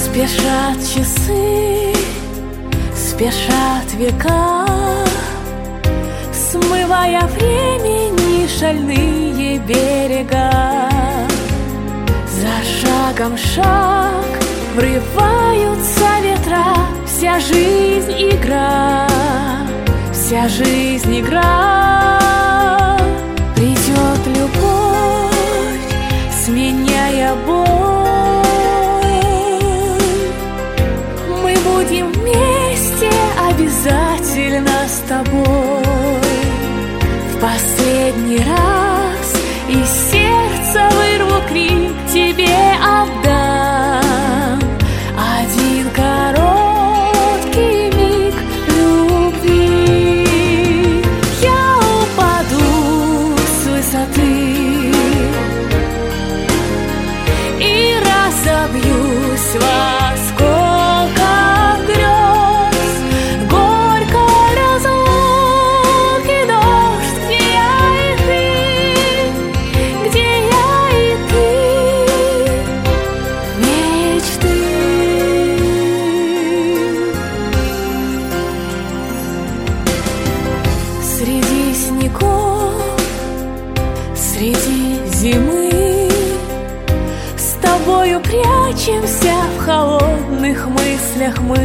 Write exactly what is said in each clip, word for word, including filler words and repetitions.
Спешат часы, спешат века, смывая времени шальные берега. За шагом шаг врываются ветра, вся жизнь игра, вся жизнь игра. Придет любовь, сменяя боль. Мы будем вместе обязательно с тобой. В последний раз из сердца вырву крик, тебе отдам один короткий миг любви. Я упаду с высоты и разобьюсь в осколках грез горькой разлуки. Дождь, где я и ты, где я и ты, мечты. Среди снегов, среди зимы с тобою прячемся в холодных мыслях мы.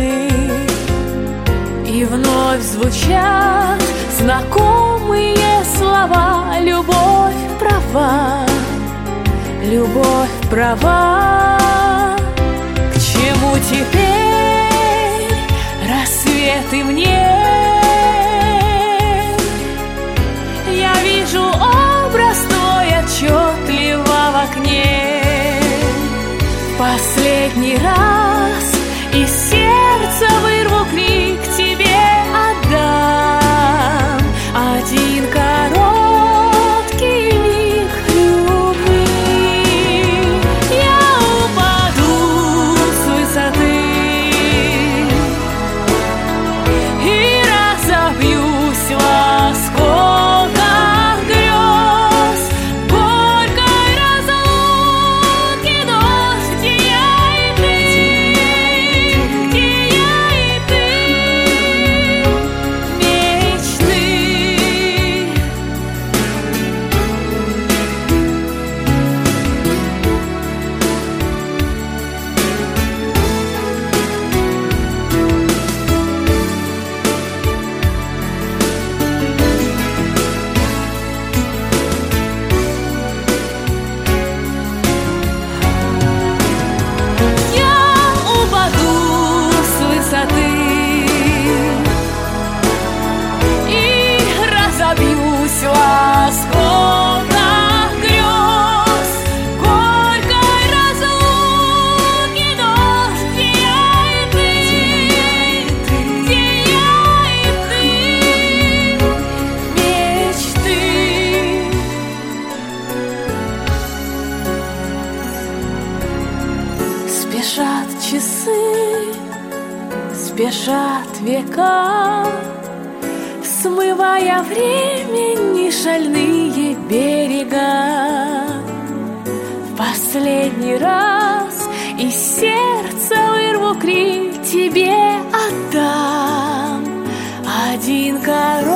И вновь звучат знакомые слова: любовь права, любовь права. К чему теперь рассветы мне? Я вижу образ твой отчетливо в окне. Последний раз из сердца вырву крик, тебе отдам один короткий миг любви. Я упаду с высоты и разобьюсь в осколках грез горькой разлуки. Дождь, где я и ты, где я и ты, мечты. Я упаду с высоты и разобьюсь в осколках грез горькой разлуки. Дождь, где я и ты, где я и ты, мечты. Спешат часы, спешат века, смывая времени шальные берега. В последний раз из сердца вырву крик, тебе отдам один короткий